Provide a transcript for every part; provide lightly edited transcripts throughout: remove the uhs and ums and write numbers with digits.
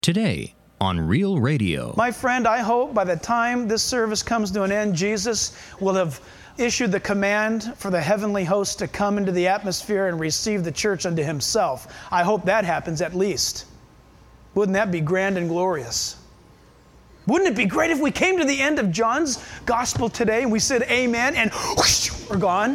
Today on Real Radio. My friend, I hope by the time this service comes to an end, Jesus will have issued the command for the heavenly host to come into the atmosphere and receive the church unto himself. I hope that happens at least. Wouldn't that be grand and glorious? Wouldn't it be great if we came to the end of John's gospel today and we said amen and whoosh, we're gone?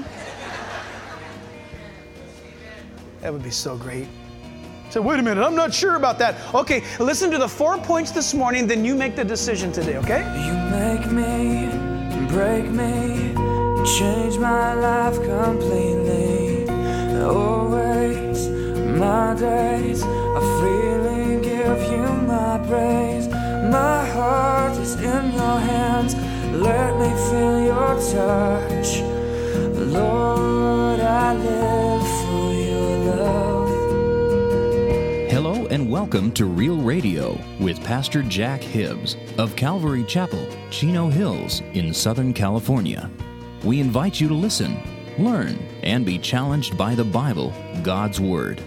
That would be so great. So wait a minute, I'm not sure about that. Okay, listen to the 4 points this morning, then you make the decision today, okay? You make me, break me, change my life completely. Always, my days are freely give you my praise. My heart is in your hands, let me feel your touch. Lord, I live for your love. Hello and welcome to Real Radio with Pastor Jack Hibbs of Calvary Chapel, Chino Hills in Southern California. We invite you to listen, learn, and be challenged by the Bible, God's Word.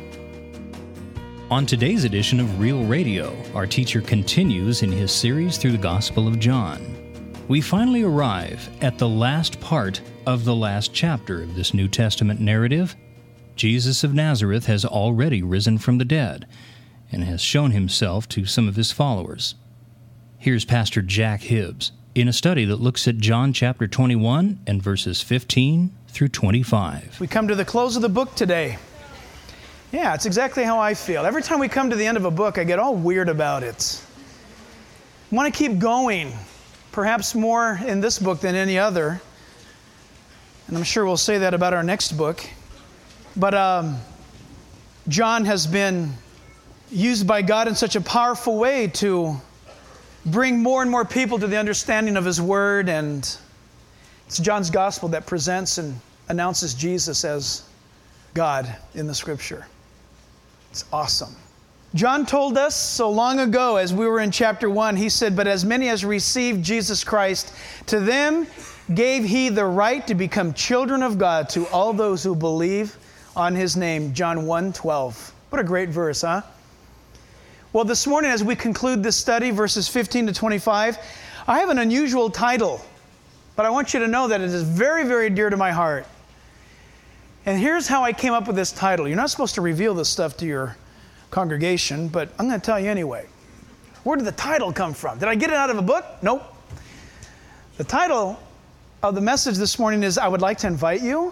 On today's edition of Real Radio, our teacher continues in his series through the Gospel of John. We finally arrive at the last part of the last chapter of this New Testament narrative. Jesus of Nazareth has already risen from the dead and has shown himself to some of his followers. Here's Pastor Jack Hibbs in a study that looks at John chapter 21 and verses 15 through 25. We come to the close of the book today. Yeah, it's exactly how I feel. Every time we come to the end of a book, I get all weird about it. I want to keep going, perhaps more in this book than any other. And I'm sure we'll say that about our next book. But John has been used by God in such a powerful way to bring more and more people to the understanding of His Word. And it's John's Gospel that presents and announces Jesus as God in the Scripture. It's awesome. John told us so long ago as we were in chapter 1, he said, "But as many as received Jesus Christ, to them gave He the right to become children of God, to all those who believe on His name." John 1:12. What a great verse, huh? Well, this morning as we conclude this study, verses 15 to 25, I have an unusual title, but I want you to know that it is very, very dear to my heart. And here's how I came up with this title. You're not supposed to reveal this stuff to your congregation, but I'm going to tell you anyway. Where did the title come from? Did I get it out of a book? Nope. The title of the message this morning is, "I Would Like to Invite You."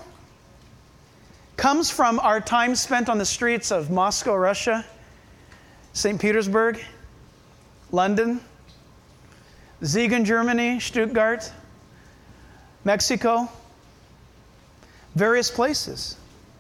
Comes from our time spent on the streets of Moscow, Russia, St. Petersburg, London, Siegen, Germany, Stuttgart, Mexico, various places.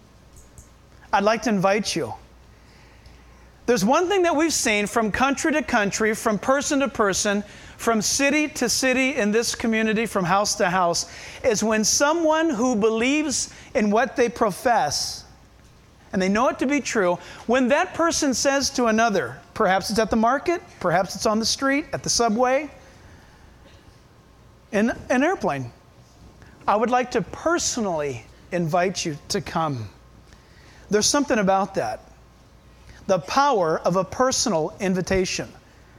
I'd like to invite you. There's one thing that we've seen from country to country, from person to person, from city to city in this community, from house to house, is when someone who believes in what they profess, and they know it to be true, when that person says to another, perhaps it's at the market, perhaps it's on the street, at the subway, in an airplane, "I would like to personally invite you to come." There's something about that. The power of a personal invitation.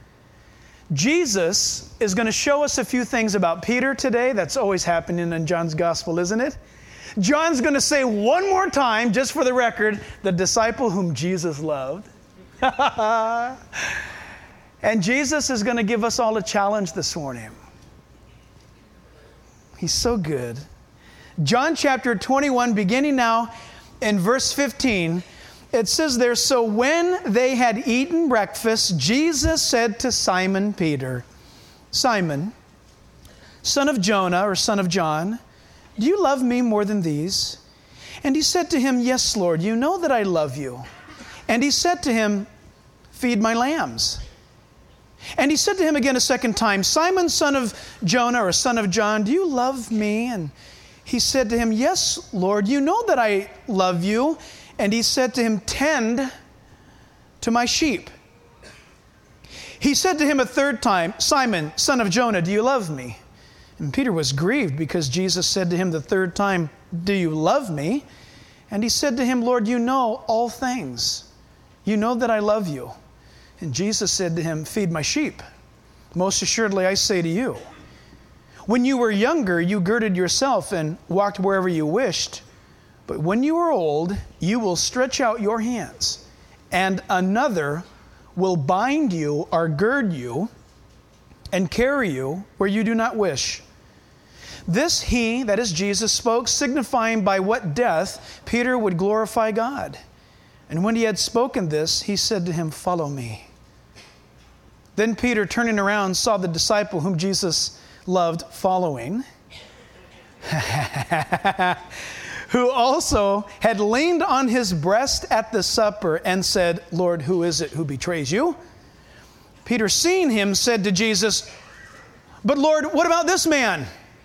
Jesus is going to show us a few things about Peter today. That's always happening in John's Gospel, isn't it? John's going to say one more time, just for the record, the disciple whom Jesus loved. And Jesus is going to give us all a challenge this morning. He's so good. John chapter 21, beginning now in verse 15, it says there, "So when they had eaten breakfast, Jesus said to Simon Peter, 'Simon, son of Jonah,'" or son of John, "do you love me more than these?" And he said to him, "Yes, Lord, you know that I love you." And he said to him, "Feed my lambs." And he said to him again a second time, "Simon, son of Jonah," or son of John, "do you love me?" And he said to him, "Yes, Lord, you know that I love you." And he said to him, "Tend to my sheep." He said to him a third time, "Simon, son of Jonah, do you love me?" And Peter was grieved because Jesus said to him the third time, "Do you love me?" And he said to him, "Lord, you know all things. You know that I love you." And Jesus said to him, "Feed my sheep. Most assuredly, I say to you, when you were younger, you girded yourself and walked wherever you wished. But when you are old, you will stretch out your hands, and another will bind you or gird you and carry you where you do not wish." This he, that is Jesus, spoke, signifying by what death Peter would glorify God. And when he had spoken this, he said to him, "Follow me." Then Peter, turning around, saw the disciple whom Jesus loved following, who also had leaned on his breast at the supper and said, "Lord, who is it who betrays you?" Peter, seeing him, said to Jesus, "But Lord, what about this man?"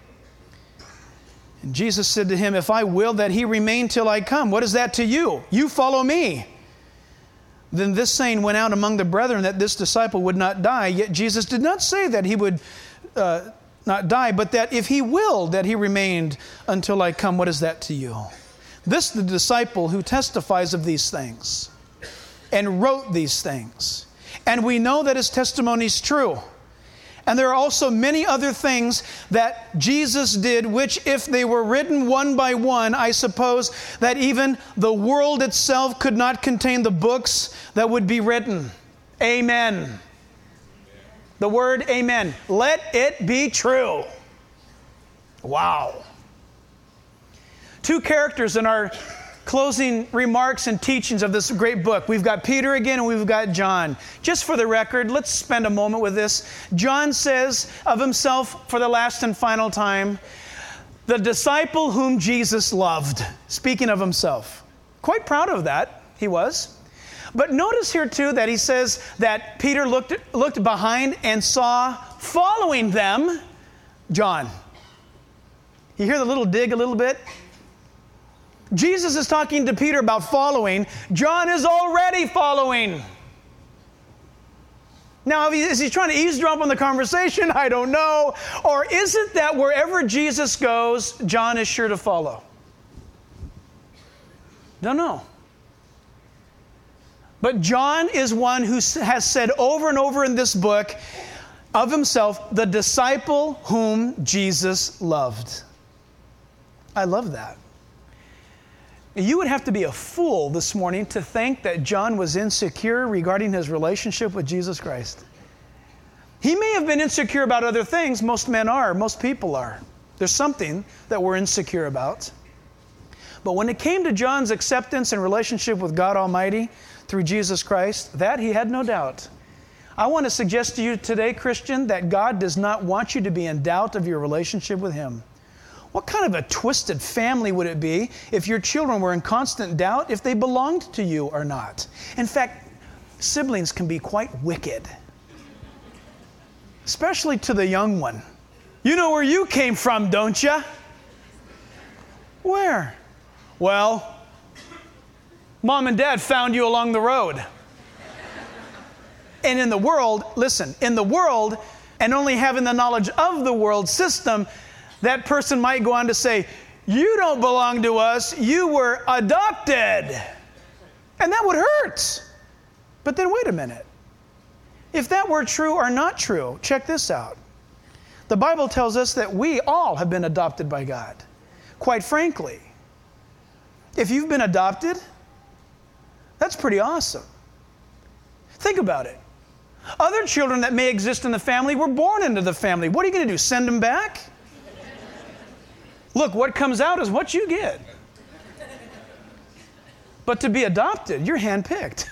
And Jesus said to him, "If I will that he remain till I come, what is that to you? You follow me." Then this saying went out among the brethren that this disciple would not die. Yet Jesus did not say that he would not die, but that if he willed that he remained until I come, what is that to you? This the disciple who testifies of these things and wrote these things. And we know that his testimony is true. And there are also many other things that Jesus did, which if they were written one by one, I suppose that even the world itself could not contain the books that would be written. Amen. The word amen. Let it be true. Wow. Two characters in our closing remarks and teachings of this great book. We've got Peter again and we've got John. Just for the record, let's spend a moment with this. John says of himself for the last and final time, the disciple whom Jesus loved. Speaking of himself. Quite proud of that, he was. But notice here too that he says that Peter looked behind and saw following them, John. You hear the little dig a little bit? Jesus is talking to Peter about following. John is already following. Now, is he trying to eavesdrop on the conversation? I don't know. Or is it that wherever Jesus goes, John is sure to follow? Don't know. But John is one who has said over and over in this book of himself, the disciple whom Jesus loved. I love that. You would have to be a fool this morning to think that John was insecure regarding his relationship with Jesus Christ. He may have been insecure about other things. Most men are. Most people are. There's something that we're insecure about. But when it came to John's acceptance and relationship with God Almighty through Jesus Christ, that he had no doubt. I want to suggest to you today, Christian, that God does not want you to be in doubt of your relationship with Him. What kind of a twisted family would it be if your children were in constant doubt if they belonged to you or not? In fact, siblings can be quite wicked, especially to the young one. You know where you came from, don't you? Where? Well, Mom and Dad found you along the road. And in the world, listen, in the world, and only having the knowledge of the world system, that person might go on to say, you don't belong to us, you were adopted. And that would hurt. But then wait a minute. If that were true or not true, check this out. The Bible tells us that we all have been adopted by God. Quite frankly, if you've been adopted, that's pretty awesome. Think about it. Other children that may exist in the family were born into the family. What are you going to do, send them back? Look, what comes out is what you get. But to be adopted, you're handpicked.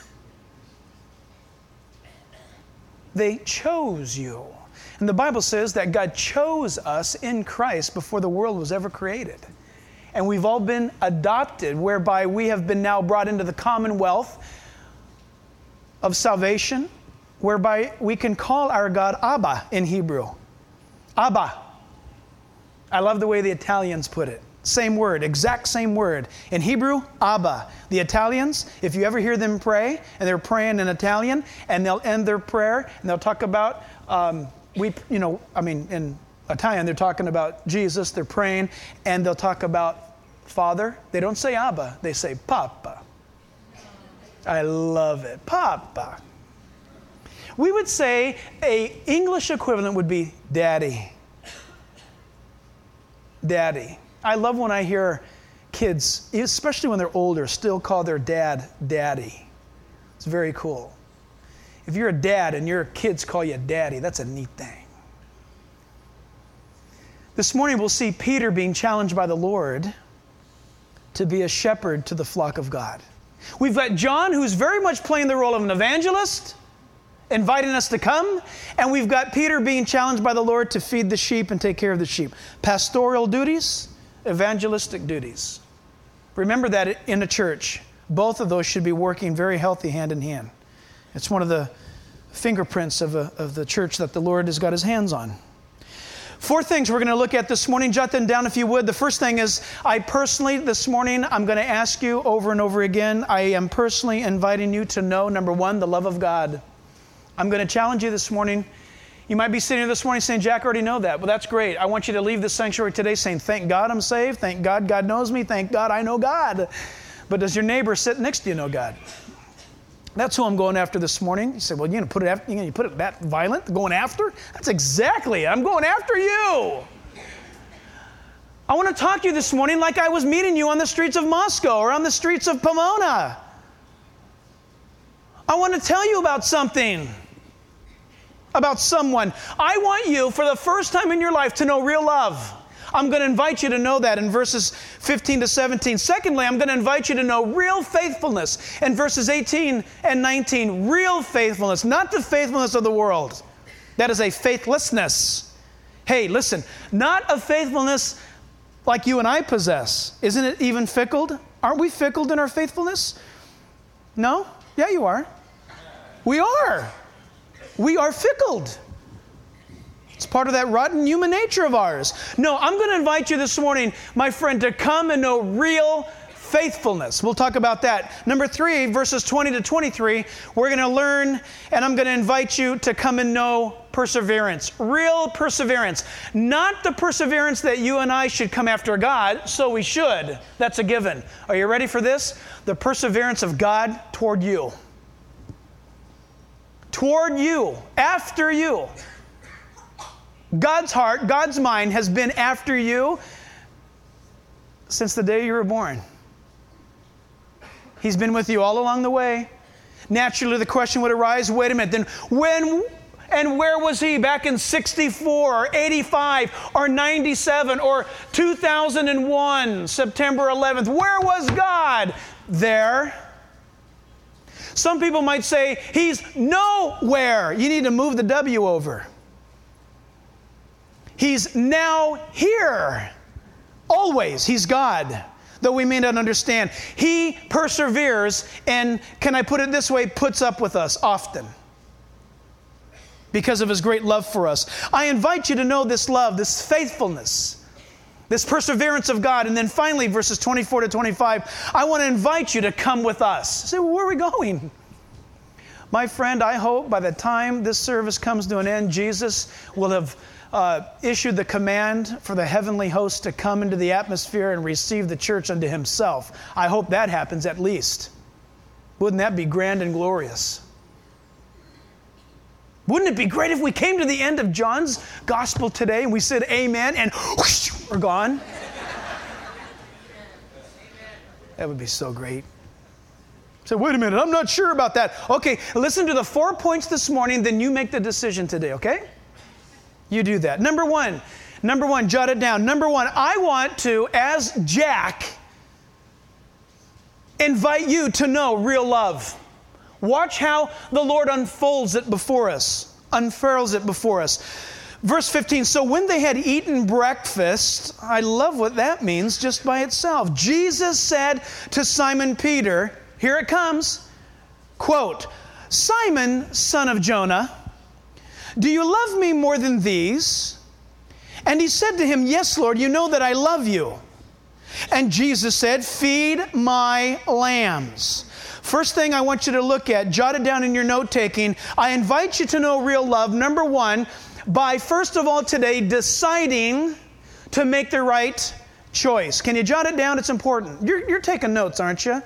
They chose you. And the Bible says that God chose us in Christ before the world was ever created. And we've all been adopted, whereby we have been now brought into the commonwealth of salvation, whereby we can call our God Abba in Hebrew. Abba. I love the way the Italians put it. Same word, exact same word. In Hebrew, Abba. The Italians, if you ever hear them pray, and they're praying in Italian, and they'll end their prayer, and they'll talk about, in Italian, they're talking about Jesus, they're praying, and they'll talk about Father. They don't say Abba, they say Papa. I love it. Papa. We would say an English equivalent would be daddy. Daddy. I love when I hear kids, especially when they're older, still call their dad daddy. It's very cool. If you're a dad and your kids call you daddy, that's a neat thing. This morning we'll see Peter being challenged by the Lord to be a shepherd to the flock of God. We've got John, who's very much playing the role of an evangelist, inviting us to come, and we've got Peter being challenged by the Lord to feed the sheep and take care of the sheep. Pastoral duties, evangelistic duties. Remember that in a church, both of those should be working very healthy hand in hand. It's one of the fingerprints of the church that the Lord has got his hands on. 4 things we're going to look at this morning. Jot them down if you would. The first thing is, I personally, this morning, I'm going to ask you over and over again, I am personally inviting you to know, number 1, the love of God. I'm going to challenge you this morning. You might be sitting here this morning saying, Jack, I already know that. Well, that's great. I want you to leave this sanctuary today saying, thank God I'm saved. Thank God God knows me. Thank God I know God. But does your neighbor sit next to you know God? That's who I'm going after this morning. You say, well, you put it that violent, going after? That's exactly it. I'm going after you. I want to talk to you this morning like I was meeting you on the streets of Moscow or on the streets of Pomona. I want to tell you about something, about someone. I want you, for the first time in your life, to know real love. I'm going to invite you to know that in verses 15 to 17. Secondly, I'm going to invite you to know real faithfulness in verses 18 and 19. Real faithfulness, not the faithfulness of the world. That is a faithlessness. Hey, listen, not a faithfulness like you and I possess. Isn't it even fickle? Aren't we fickle in our faithfulness? No? Yeah, you are. We are. We are fickle. It's part of that rotten human nature of ours. No, I'm going to invite you this morning, my friend, to come and know real faithfulness. We'll talk about that. Number 3, verses 20 to 23, we're going to learn, and I'm going to invite you to come and know perseverance. Real perseverance. Not the perseverance that you and I should come after God, so we should. That's a given. Are you ready for this? The perseverance of God toward you. Toward you. After you. God's heart, God's mind has been after you since the day you were born. He's been with you all along the way. Naturally, the question would arise, wait a minute, then when and where was he back in 64 or 85 or 97 or 2001, September 11th? Where was God? There. Some people might say, he's nowhere. You need to move the W over. He's now here. Always. He's God. Though we may not understand. He perseveres and, can I put it this way, puts up with us often. Because of his great love for us. I invite you to know this love, this faithfulness, this perseverance of God. And then finally, verses 24 to 25, I want to invite you to come with us. Say, well, where are we going? My friend, I hope by the time this service comes to an end, Jesus will have issued the command for the heavenly host to come into the atmosphere and receive the church unto himself. I hope that happens at least. Wouldn't that be grand and glorious? Wouldn't it be great if we came to the end of John's gospel today and we said amen and whoosh, we're gone? That would be so great. So wait a minute, I'm not sure about that. Okay, listen to the 4 points this morning, then you make the decision today, okay? You do that. Number one, jot it down. Number 1, I want to, as Jack, invite you to know real love. Watch how the Lord unfurls it before us. Verse 15, so when they had eaten breakfast, I love what that means just by itself. Jesus said to Simon Peter, here it comes, quote, Simon, son of Jonah, do you love me more than these? And he said to him, yes, Lord, you know that I love you. And Jesus said, feed my lambs. First thing I want you to look at, jot it down in your note-taking. I invite you to know real love, number 1, by first of all today deciding to make the right choice. Can you jot it down? It's important. You're taking notes, aren't you?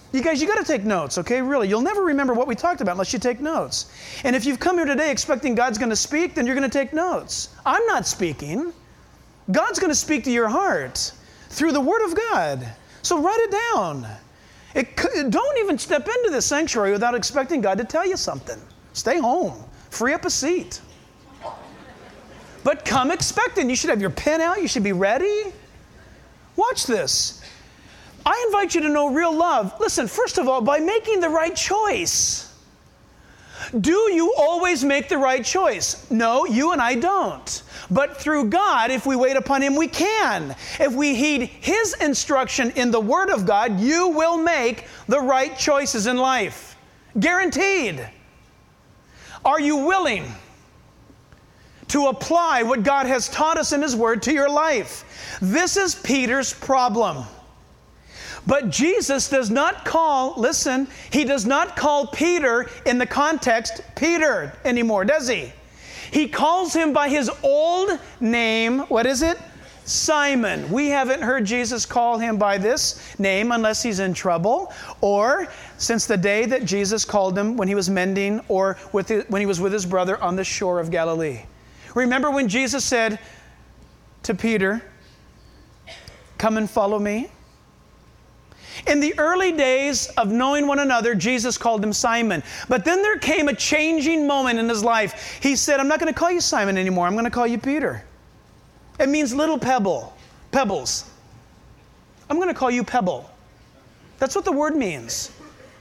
You guys, you got to take notes, okay? Really, you'll never remember what we talked about unless you take notes. And if you've come here today expecting God's going to speak, then you're going to take notes. I'm not speaking. God's going to speak to your heart through the Word of God. So write it down. Don't even step into this sanctuary without expecting God to tell you something. Stay home. Free up a seat. But come expecting. You should have your pen out. You should be ready. Watch this. I invite you to know real love. Listen, first of all, by making the right choice. Do you always make the right choice? No, you and I don't. But through God, if we wait upon Him, we can. If we heed His instruction in the Word of God, you will make the right choices in life. Guaranteed. Are you willing to apply what God has taught us in His Word to your life? This is Peter's problem. But Jesus does not call, listen, He does not call Peter in the context Peter anymore, does He? He calls him by his old name. What is it? Simon. We haven't heard Jesus call him by this name unless he's in trouble, or since the day that Jesus called him when he was mending, or when he was with his brother on the shore of Galilee. Remember when Jesus said to Peter, "Come and follow me"? In the early days of knowing one another, Jesus called him Simon. But then there came a changing moment in his life. He said, "I'm not going to call you Simon anymore. I'm going to call you Peter." It means little pebbles. I'm going to call you Pebble. That's what the word means.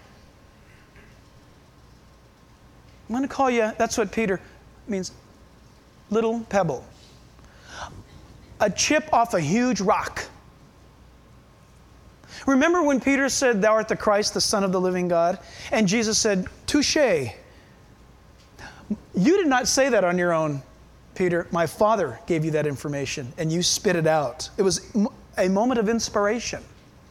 I'm going to call you, that's what Peter means, little pebble. A chip off a huge rock. Remember when Peter said, "Thou art the Christ, the Son of the living God"? And Jesus said, "Touché. You did not say that on your own, Peter. My Father gave you that information, and you spit it out." It was a moment of inspiration.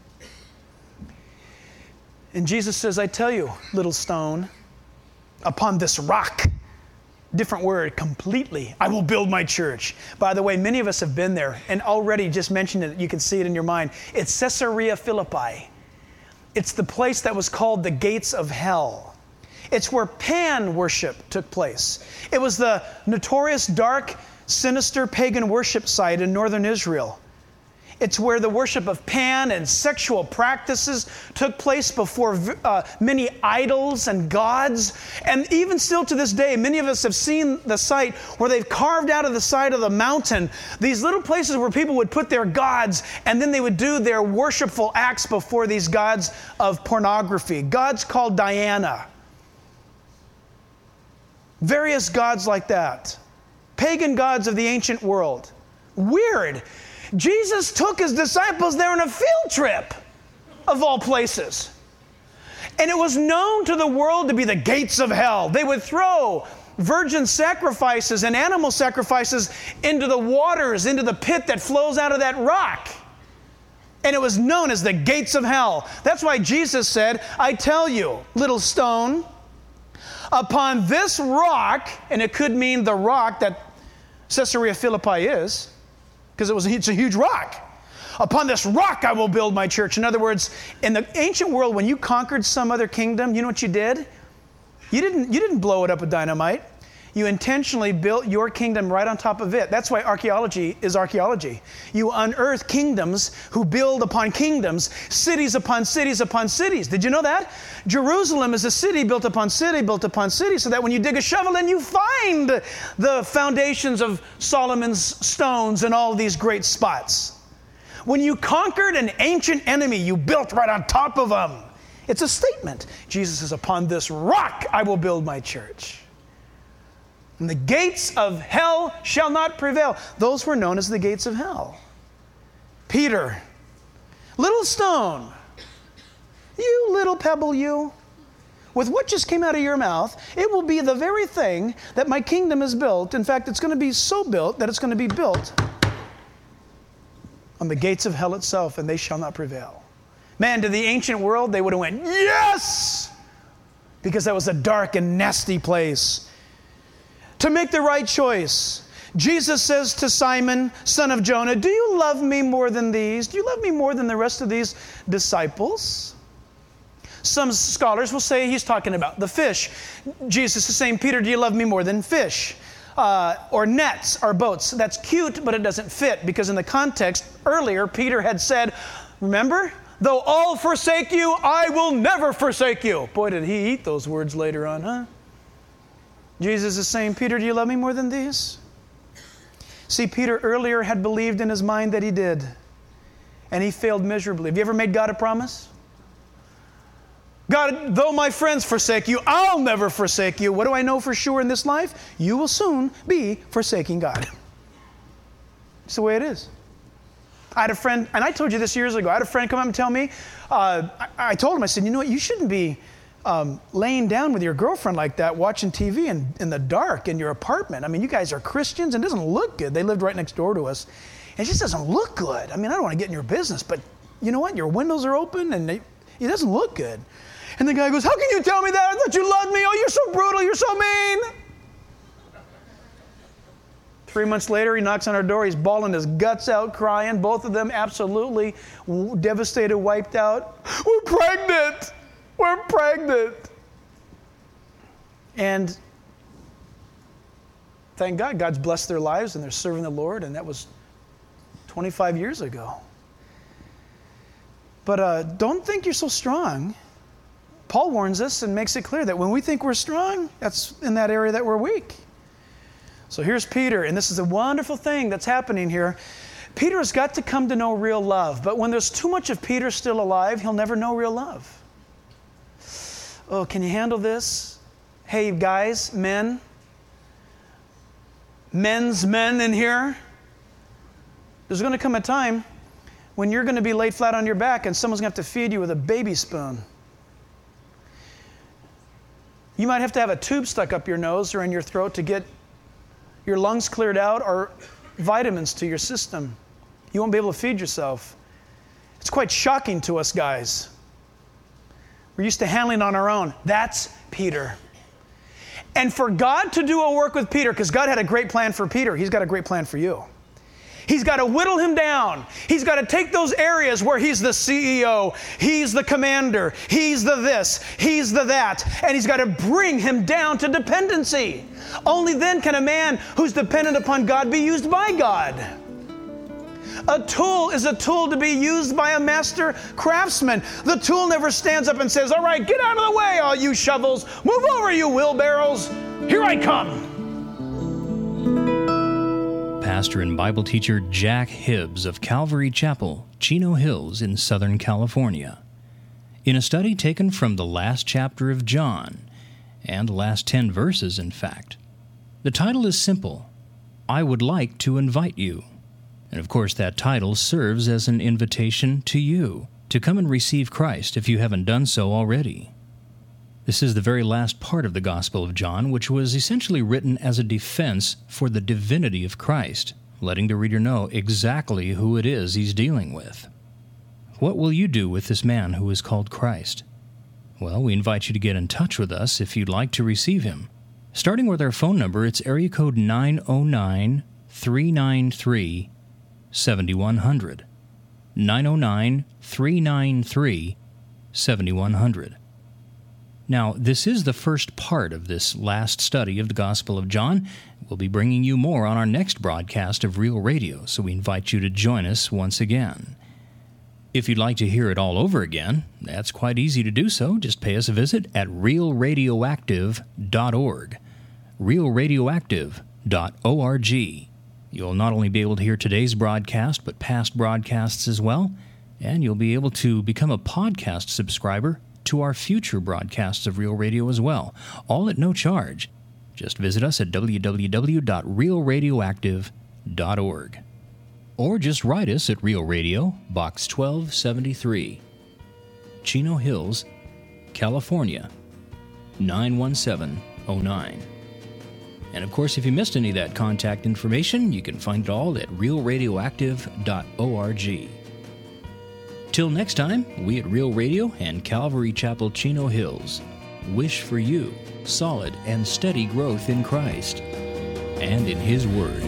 And Jesus says, "I tell you, little stone, upon this rock," different word completely, "I will build my church." By the way, many of us have been there and already just mentioned it. You can see it in your mind. It's Caesarea Philippi. It's the place that was called the gates of hell. It's where Pan worship took place. It was the notorious, dark, sinister pagan worship site in northern Israel. It's where the worship of Pan and sexual practices took place before many idols and gods. And even still to this day, many of us have seen the site where they've carved out of the side of the mountain these little places where people would put their gods, and then they would do their worshipful acts before these gods of pornography. Gods called Diana. Various gods like that. Pagan gods of the ancient world. Weird. Jesus took his disciples there on a field trip, of all places. And it was known to the world to be the gates of hell. They would throw virgin sacrifices and animal sacrifices into the waters, into the pit that flows out of that rock. And it was known as the gates of hell. That's why Jesus said, "I tell you, little stone, upon this rock," and it could mean the rock that Caesarea Philippi is, because it's a huge rock. "Upon this rock I will build my church." In other words, in the ancient world, when you conquered some other kingdom, you know what you did? You didn't blow it up with dynamite. You intentionally built your kingdom right on top of it. That's why archaeology is archaeology. You unearth kingdoms who build upon kingdoms, cities upon cities upon cities. Did you know that? Jerusalem is a city built upon city, built upon city, so that when you dig a shovel in, you find the foundations of Solomon's stones and all these great spots. When you conquered an ancient enemy, you built right on top of them. It's a statement. Jesus says, "Upon this rock I will build my church, and the gates of hell shall not prevail." Those were known as the gates of hell. Peter, little stone, you little pebble, you. With what just came out of your mouth, it will be the very thing that my kingdom is built. In fact, it's going to be so built that it's going to be built on the gates of hell itself, and they shall not prevail. Man, to the ancient world, they would have went, "Yes!" Because that was a dark and nasty place. To make the right choice, Jesus says to Simon, son of Jonah, "Do you love me more than these? Do you love me more than the rest of these disciples?" Some scholars will say he's talking about the fish. Jesus is saying, Peter, do you love me more than fish? Or nets or boats. That's cute, but it doesn't fit, because in the context earlier, Peter had said, remember, though all forsake you, I will never forsake you. Boy, did he eat those words later on, huh? Jesus is saying, Peter, do you love me more than these? See, Peter earlier had believed in his mind that he did, and he failed miserably. Have you ever made God a promise? God, though my friends forsake you, I'll never forsake you. What do I know for sure in this life? You will soon be forsaking God. It's the way it is. I had a friend, and I told you this years ago, I had a friend come up and tell me, I told him, I said, you know what, you shouldn't be laying down with your girlfriend like that, watching TV in the dark in your apartment. I mean, you guys are Christians, and it doesn't look good. They lived right next door to us. It just doesn't look good. I mean, I don't want to get in your business, but you know what? Your windows are open, and it doesn't look good. And the guy goes, how can you tell me that? I thought you loved me. Oh, you're so brutal. You're so mean. 3 months later, he knocks on our door. He's bawling his guts out, crying. Both of them absolutely devastated, wiped out. We're pregnant. We're pregnant. And thank God, God's blessed their lives and they're serving the Lord. And that was 25 years ago. But don't think you're so strong. Paul warns us and makes it clear that when we think we're strong, that's in that area that we're weak. So here's Peter, and this is a wonderful thing that's happening here. Peter has got to come to know real love, but when there's too much of Peter still alive, he'll never know real love. Oh, can you handle this? Hey, guys, men's men in here. There's going to come a time when you're going to be laid flat on your back and someone's going to have to feed you with a baby spoon. You might have to have a tube stuck up your nose or in your throat to get your lungs cleared out or vitamins to your system. You won't be able to feed yourself. It's quite shocking to us guys. We're used to handling on our own. That's Peter. And for God to do a work with Peter, because God had a great plan for Peter, He's got a great plan for you. He's got to whittle him down. He's got to take those areas where he's the CEO, he's the commander, he's the this, he's the that, and he's got to bring him down to dependency. Only then can a man who's dependent upon God be used by God. A tool is a tool to be used by a master craftsman. The tool never stands up and says, all right, get out of the way, all you shovels. Move over, you wheelbarrows. Here I come. Pastor and Bible teacher Jack Hibbs of Calvary Chapel, Chino Hills in Southern California. In a study taken from the last chapter of John, and the last 10 verses, in fact. The title is simple, I Would Like to Invite You. And of course that title serves as an invitation to you to come and receive Christ if you haven't done so already. This is the very last part of the Gospel of John, which was essentially written as a defense for the divinity of Christ, letting the reader know exactly who it is he's dealing with. What will you do with this man who is called Christ? Well, we invite you to get in touch with us if you'd like to receive him. Starting with our phone number, it's area code 909-393-7100. 909-393-7100. Now, this is the first part of this last study of the Gospel of John. We'll be bringing you more on our next broadcast of Real Radio, so we invite you to join us once again. If you'd like to hear it all over again, that's quite easy to do so. Just pay us a visit at realradioactive.org. realradioactive.org. You'll not only be able to hear today's broadcast, but past broadcasts as well, and you'll be able to become a podcast subscriber to our future broadcasts of Real Radio as well, all at no charge. Just visit us at www.realradioactive.org. Or just write us at Real Radio, Box 1273, Chino Hills, California, 91709. And of course, if you missed any of that contact information, you can find it all at realradioactive.org. Till next time, we at Real Radio and Calvary Chapel Chino Hills wish for you solid and steady growth in Christ and in His Word.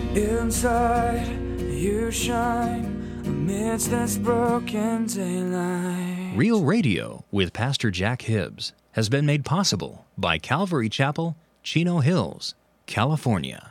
Inside you shine amidst this broken daylight. Real Radio with Pastor Jack Hibbs has been made possible by Calvary Chapel, Chino Hills, California.